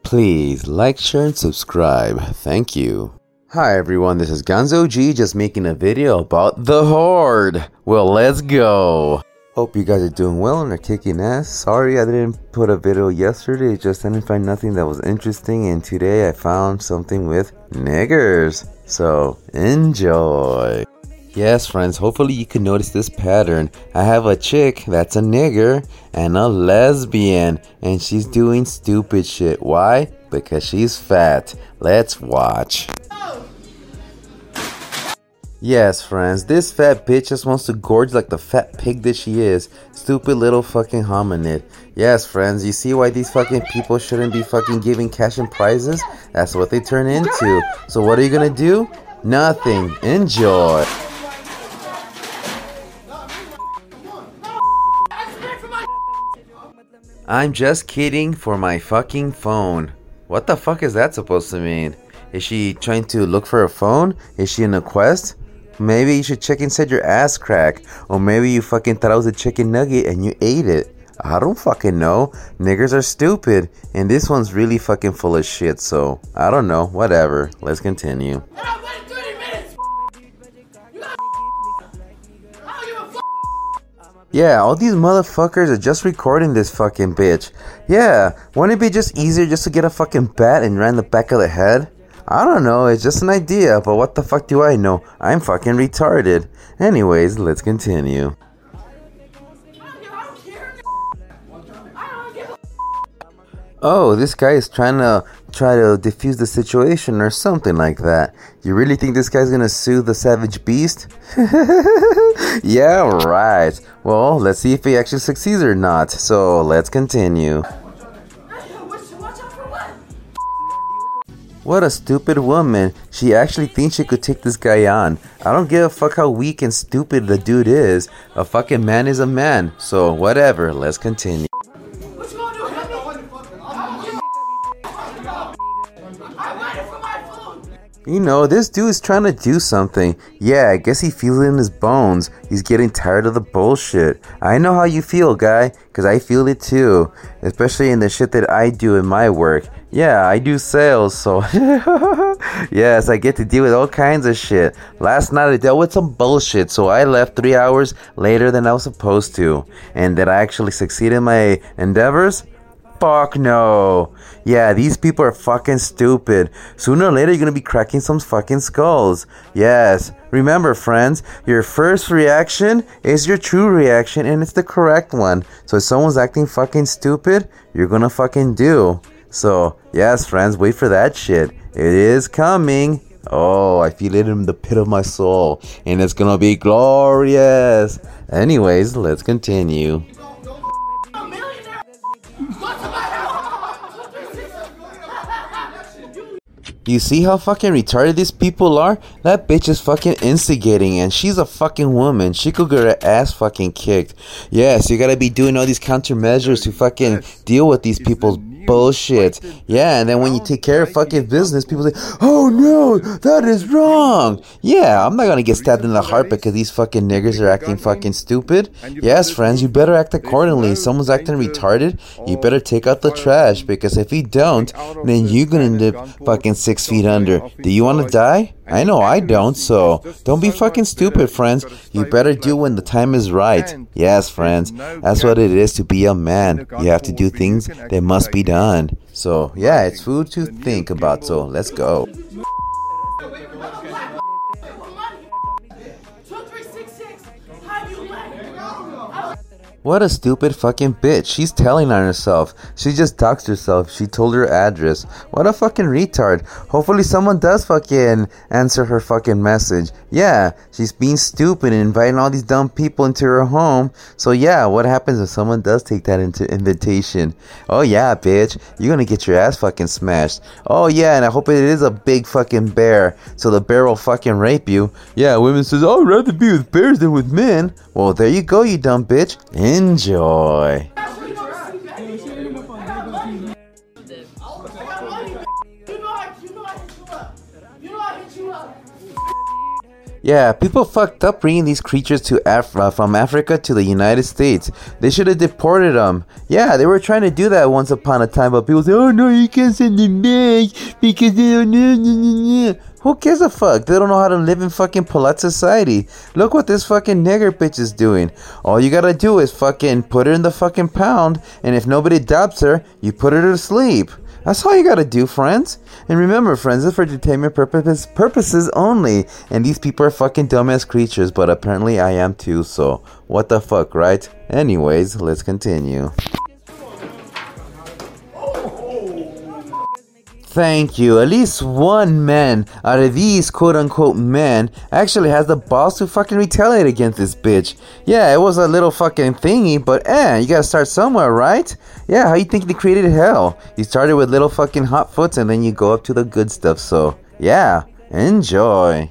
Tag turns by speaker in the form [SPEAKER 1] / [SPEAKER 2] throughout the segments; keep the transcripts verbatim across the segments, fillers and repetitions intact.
[SPEAKER 1] Please like, share, and subscribe. Thank you. Hi everyone, this is Gonzo G just making a video about the Horde. Well, let's go. Hope you guys are doing well and are kicking ass. Sorry I didn't put a video yesterday, just I didn't find nothing that was interesting, and today I found something with niggers. So, enjoy. Yes friends, hopefully you can notice this pattern. I have a chick that's a nigger and a lesbian, and she's doing stupid shit. Why? Because she's fat. Let's watch. Yes friends, this fat bitch just wants to gorge like the fat pig that she is. Stupid little fucking hominid. Yes friends, you see why these fucking people shouldn't be fucking giving cash and prizes? That's what they turn into. So what are you gonna do? Nothing. Enjoy. I'm just kidding for my fucking phone. What the fuck is that supposed to mean? Is she trying to look for a phone? Is she in a quest? Maybe you should check inside your ass crack. Or maybe you fucking thought it was a chicken nugget and you ate it. I don't fucking know. Niggers are stupid. And this one's really fucking full of shit, so I don't know. Whatever. Let's continue. Yeah, all these motherfuckers are just recording this fucking bitch. Yeah, wouldn't it be just easier just to get a fucking bat and right in the back of the head? I don't know, it's just an idea, but what the fuck do I know? I'm fucking retarded. Anyways, let's continue. Oh, this guy is trying to try to defuse the situation or something like that. You really think this guy's gonna sue the Savage Beast? Yeah, right. Well, let's see if he actually succeeds or not. So, let's continue. What a stupid woman. She actually thinks she could take this guy on. I don't give a fuck how weak and stupid the dude is. A fucking man is a man. So, whatever. Let's continue. You know, this dude is trying to do something. Yeah, I guess he feels it in his bones. He's getting tired of the bullshit. I know how you feel, guy, because I feel it too. Especially in the shit that I do in my work. Yeah, I do sales, so... yes, I get to deal with all kinds of shit. Last night I dealt with some bullshit, so I left three hours later than I was supposed to. And did I actually succeed in my endeavors? Fuck no. Yeah, these people are fucking stupid. Sooner or later you're gonna be cracking some fucking skulls. Yes, remember friends, your first reaction is your true reaction and it's the correct one. So if someone's acting fucking stupid, you're gonna fucking do. So yes friends, wait for that shit. It is coming. Oh, I feel it in the pit of my soul. And it's gonna be glorious. Anyways, let's continue. You see how fucking retarded these people are? That bitch is fucking instigating and she's a fucking woman. She could get her ass fucking kicked. Yes, you gotta be doing all these countermeasures to fucking deal with these people's bullshit. Yeah, and then when you take care of fucking business, people say, oh no, that is wrong. Yeah, I'm not gonna get stabbed in the heart because these fucking niggers are acting fucking stupid. Yes, friends, you better act accordingly. If someone's acting retarded, you better take out the trash, because if you don't, then you're gonna end up fucking six feet under. Do you wanna die? I know I don't, so don't be fucking stupid, friends. You better do when the time is right. Yes, friends, that's what it is to be a man. You have to do things that must be done. So, yeah, it's food to think about, so let's go. What a stupid fucking bitch. She's telling on herself. She just doxed herself. She told her address. What a fucking retard. Hopefully someone does fucking answer her fucking message. Yeah, she's being stupid and inviting all these dumb people into her home. So yeah, what happens if someone does take that into invitation? Oh yeah, bitch. You're gonna get your ass fucking smashed. Oh yeah, and I hope it is a big fucking bear. So the bear will fucking rape you. Yeah, women says, oh, I'd rather be with bears than with men. Well, there you go, you dumb bitch. Enjoy. Yeah, people fucked up bringing these creatures to Af- uh, from Africa to the United States. They should have deported them. Yeah, they were trying to do that once upon a time, but people say, oh no, you can't send them back because they don't know. Who gives a fuck? They don't know how to live in fucking polite society. Look what this fucking nigger bitch is doing. All you gotta do is fucking put her in the fucking pound, and if nobody adopts her, you put her to sleep. That's all you gotta do, friends. And remember, friends, it's for entertainment purposes, purposes only. And these people are fucking dumbass creatures, but apparently I am too, so what the fuck, right? Anyways, let's continue. Thank you. At least one man out of these quote-unquote men actually has the balls to fucking retaliate against this bitch. Yeah, it was a little fucking thingy, but eh, you gotta start somewhere, right? Yeah, how you think they created hell? You started with little fucking hot foots and then you go up to the good stuff, so yeah, enjoy.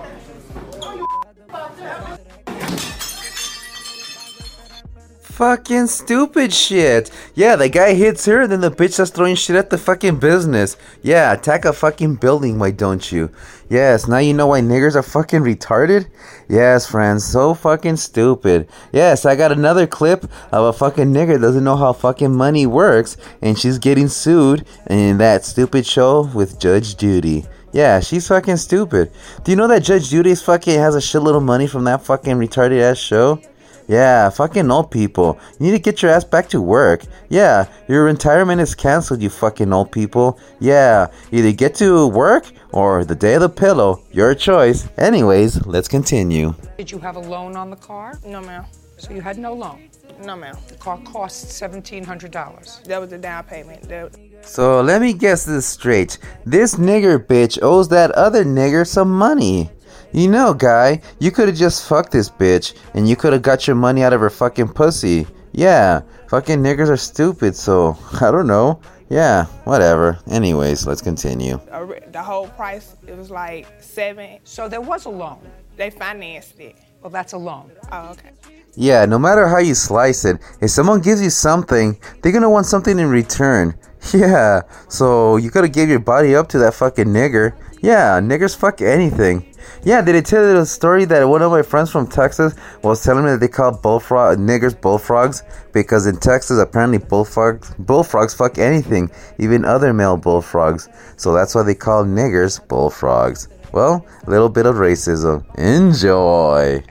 [SPEAKER 1] Fucking stupid shit. Yeah, the guy hits her, then the bitch starts throwing shit at the fucking business. Yeah, attack a fucking building, why don't you? Yes, now you know why niggers are fucking retarded? Yes, friends, so fucking stupid. Yes, I got another clip of a fucking nigger that doesn't know how fucking money works, and she's getting sued in that stupid show with Judge Judy. Yeah, she's fucking stupid. Do you know that Judge Judy fucking has a shitload of money from that fucking retarded ass show? Yeah, fucking old people. You need to get your ass back to work. Yeah, your retirement is canceled, you fucking old people. Yeah, either get to work or the day of the pillow. Your choice. Anyways, let's continue.
[SPEAKER 2] Did you have a loan on the car?
[SPEAKER 3] No, ma'am.
[SPEAKER 2] So you had no loan?
[SPEAKER 3] No, ma'am.
[SPEAKER 2] The car cost seventeen hundred dollars.
[SPEAKER 3] That was the down payment. That...
[SPEAKER 1] So let me guess this straight. This nigger bitch owes that other nigger some money. You know, guy, you could have just fucked this bitch, and you could have got your money out of her fucking pussy. Yeah, fucking niggers are stupid, so, I don't know. Yeah, whatever. Anyways, let's continue.
[SPEAKER 3] The whole price, it was like seven.
[SPEAKER 2] So there was a loan.
[SPEAKER 3] They financed it.
[SPEAKER 2] Well, that's a loan.
[SPEAKER 3] Oh, okay.
[SPEAKER 1] Yeah, no matter how you slice it, if someone gives you something, they're gonna want something in return. Yeah, so you gotta give your body up to that fucking nigger. Yeah, niggers fuck anything. Yeah, did I tell you the story that one of my friends from Texas was telling me that they call bullfrog niggers bullfrogs because in Texas apparently bullfrogs bullfrogs fuck anything, even other male bullfrogs. So that's why they call niggers bullfrogs. Well, a little bit of racism. Enjoy.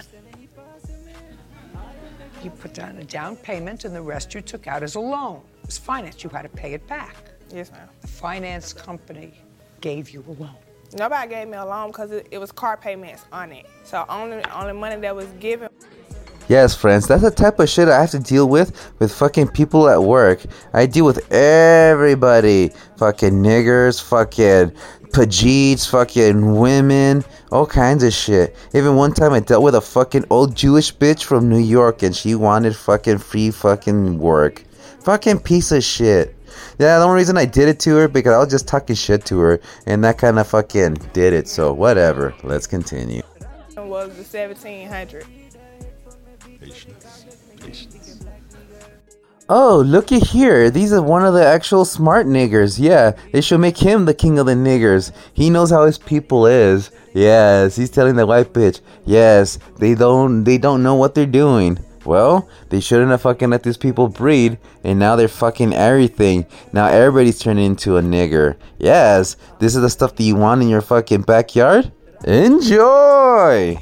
[SPEAKER 2] You put down a down payment and the rest you took out as a loan. It was finance. You had to pay it back.
[SPEAKER 3] Yes, ma'am.
[SPEAKER 2] The finance company gave you a loan.
[SPEAKER 3] Nobody gave me a loan because it, it was car payments on it. So only only money that was given.
[SPEAKER 1] Yes, friends, that's the type of shit I have to deal with with fucking people at work. I deal with everybody. Fucking niggers, fucking pajeets, fucking women, all kinds of shit. Even one time I dealt with a fucking old Jewish bitch from New York and she wanted fucking free fucking work. Fucking piece of shit. Yeah, the only reason I did it to her because I was just talking shit to her, and that kind of fucking did it. So whatever. Let's continue.
[SPEAKER 3] It was the seventeen hundred.
[SPEAKER 4] Patience. Patience.
[SPEAKER 1] Oh, looky here. These are one of the actual smart niggers. Yeah, they should make him the king of the niggers. He knows how his people is. Yes, he's telling the white bitch. Yes, they don't. They don't know what they're doing. Well, they shouldn't have fucking let these people breed, and now they're fucking everything. Now everybody's turning into a nigger. Yes, this is the stuff that you want in your fucking backyard? Enjoy!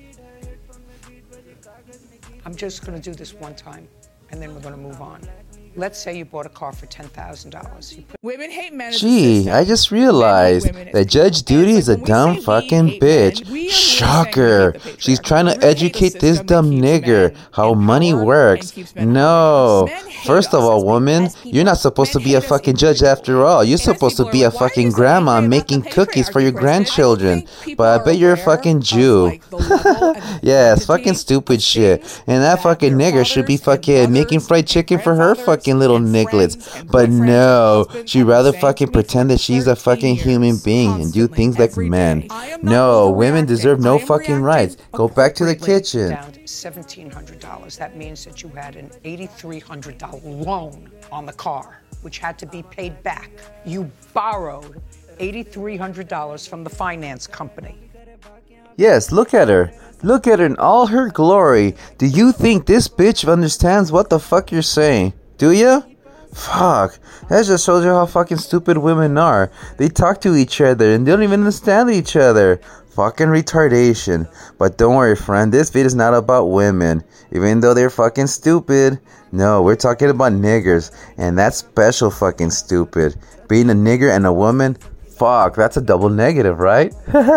[SPEAKER 2] I'm just going to do this one time, and then we're going to move on. Let's say you bought a car for ten thousand dollars.
[SPEAKER 5] Women hate men.
[SPEAKER 1] Gee, I just realized that Judge Judy is a dumb fucking bitch. Shocker. She's trying to educate this dumb nigger how money works. No. First of all, woman, you're not supposed to be a fucking judge after all. You're supposed to be a fucking grandma making cookies for your grandchildren. But I bet you're a fucking Jew. Yes, fucking stupid shit. And that fucking nigger should be fucking making fried chicken for her fucking little nigglets. But no, she'd rather fucking pretend that she's a fucking human being and do things like men. No, women deserve no fucking rights. Go back to the kitchen.
[SPEAKER 2] Down to seventeen hundred dollars. That means that you had an eighty-three hundred dollars loan on the car, which had to be paid back. You borrowed eighty-three hundred dollars from the finance company.
[SPEAKER 1] Yes, look at her. Look at her in all her glory. Do you think this bitch understands what the fuck you're saying? Do ya? Fuck. That just shows you how fucking stupid women are. They talk to each other and they don't even understand each other. Fucking retardation. But don't worry, friend. This video is not about women. Even though they're fucking stupid. No, we're talking about niggers. And that's special fucking stupid. Being a nigger and a woman... Fuck, that's a double negative, right?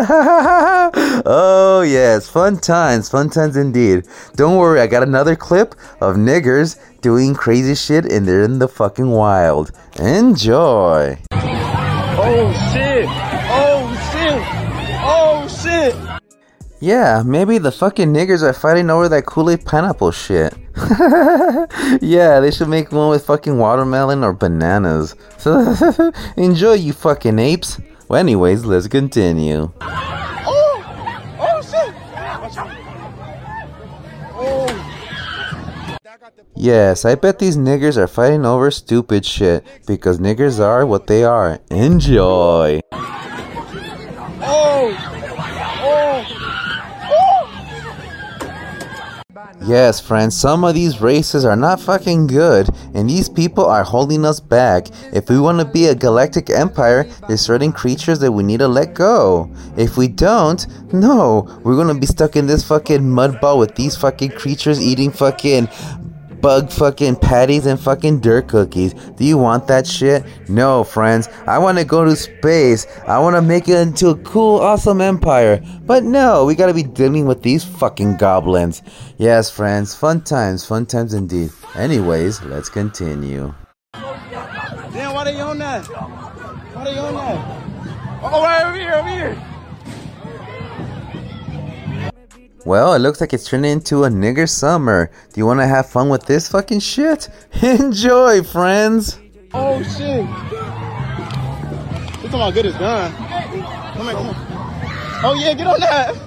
[SPEAKER 1] Oh, yes. Fun times. Fun times indeed. Don't worry, I got another clip of niggers doing crazy shit and they're in the fucking wild. Enjoy.
[SPEAKER 5] Oh, shit. Oh, shit. Oh, shit.
[SPEAKER 1] Yeah, maybe the fucking niggers are fighting over that Kool-Aid pineapple shit. Yeah, they should make one with fucking watermelon or bananas. Enjoy, you fucking apes. Well, anyways, let's continue.
[SPEAKER 5] Oh, oh shit. Oh.
[SPEAKER 1] Yes, I bet these niggers are fighting over stupid shit because niggers are what they are. Enjoy.
[SPEAKER 5] Oh.
[SPEAKER 1] Yes, friends, some of these races are not fucking good, and these people are holding us back. If we want to be a galactic empire, there's certain creatures that we need to let go. If we don't, no, we're gonna be stuck in this fucking mud ball with these fucking creatures eating fucking bug fucking patties and fucking dirt cookies. Do you want that shit? No, friends. I want to go to space. I want to make it into a cool, awesome empire. But no, we gotta be dealing with these fucking goblins. Yes, friends. Fun times. Fun times indeed. Anyways, let's continue.
[SPEAKER 5] Damn, why they on that? Why they on that? Oh, right over here, over here.
[SPEAKER 1] Well, it looks like it's turning into a nigger summer. Do you want to have fun with this fucking shit? Enjoy, friends!
[SPEAKER 5] Oh, shit. Look how good it's done. Come on, come on. Oh, yeah, get on that.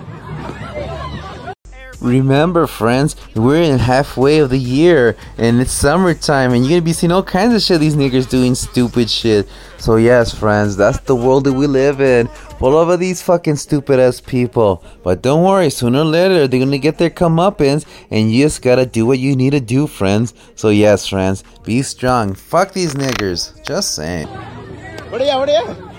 [SPEAKER 1] Remember, friends, we're in halfway of the year, and it's summertime, and you're gonna be seeing all kinds of shit these niggers doing stupid shit. So yes, friends, that's the world that we live in, full of these fucking stupid-ass people. But don't worry, sooner or later, they're gonna get their comeuppance, and you just gotta do what you need to do, friends. So yes, friends, be strong. Fuck these niggers. Just saying.
[SPEAKER 5] Where they at? Where they at?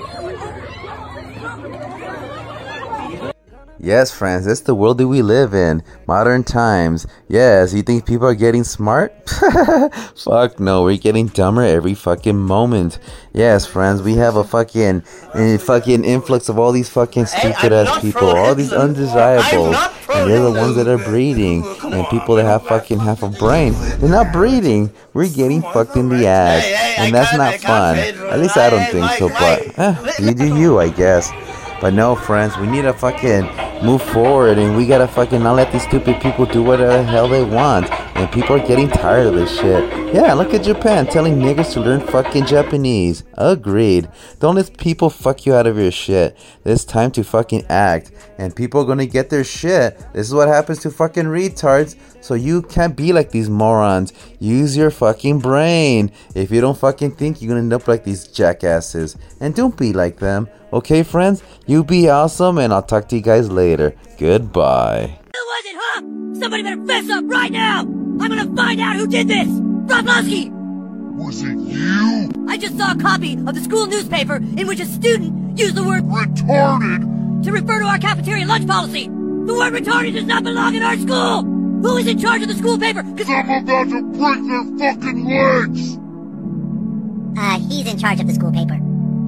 [SPEAKER 1] Yes, friends, that's the world that we live in. Modern times. Yes, you think people are getting smart? Fuck no, we're getting dumber every fucking moment. Yes, friends, we have a fucking a fucking influx of all these fucking stupid ass people, all these undesirables, and they're the ones that are breeding. And people that have fucking half a brain, they're not breeding. We're getting fucked in the ass, and that's not fun. At least I don't think so, but eh, you do you, I guess. But no, friends, we need to fucking move forward, and we gotta fucking not let these stupid people do whatever the hell they want. And people are getting tired of this shit. Yeah, look at Japan telling niggers to learn fucking Japanese. Agreed. Don't let people fuck you out of your shit. It's time to fucking act. And people are gonna get their shit. This is what happens to fucking retards. So you can't be like these morons. Use your fucking brain. If you don't fucking think, you're gonna end up like these jackasses. And don't be like them. Okay, friends? You be awesome, and I'll talk to you guys later. Goodbye.
[SPEAKER 6] Who was it, huh? Somebody better fess up right now! I'm gonna find out who did this! Broflovski!
[SPEAKER 7] Was it you?
[SPEAKER 6] I just saw a copy of the school newspaper in which a student used the word
[SPEAKER 7] retarded
[SPEAKER 6] to refer to our cafeteria lunch policy. The word retarded does not belong in our school! Who is in charge of the school paper? Cause
[SPEAKER 7] I'm about to break their fucking legs!
[SPEAKER 8] Uh, he's in charge of the school paper.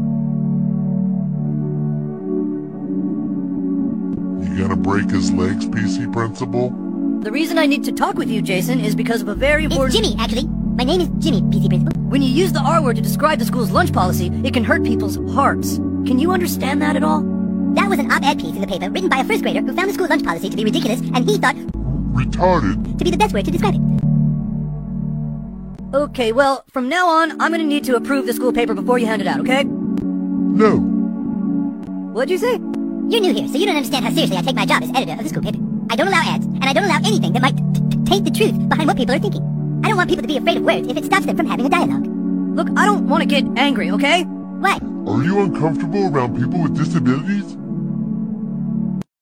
[SPEAKER 7] You gonna break his legs, P C Principal?
[SPEAKER 6] The reason I need to talk with you, Jason, is because of a very important...
[SPEAKER 8] It's Jimmy, actually. My name is Jimmy, P C Principal.
[SPEAKER 6] When you use the R word to describe the school's lunch policy, it can hurt people's hearts. Can you understand that at all?
[SPEAKER 8] That was an op-ed piece in the paper written by a first grader who found the school lunch policy to be ridiculous, and he thought...
[SPEAKER 7] retarded
[SPEAKER 8] to be the best word to describe it.
[SPEAKER 6] Okay, well, from now on, I'm gonna need to approve the school paper before you hand it out, okay?
[SPEAKER 7] No.
[SPEAKER 6] What'd you say?
[SPEAKER 8] You're new here, so you don't understand how seriously I take my job as editor of the school paper. I don't allow ads, and I don't allow anything that might taint the truth behind what people are thinking. I don't want people to be afraid of words if it stops them from having a dialogue.
[SPEAKER 6] Look, I don't want to get angry, okay?
[SPEAKER 8] Why?
[SPEAKER 7] Are you uncomfortable around people with disabilities?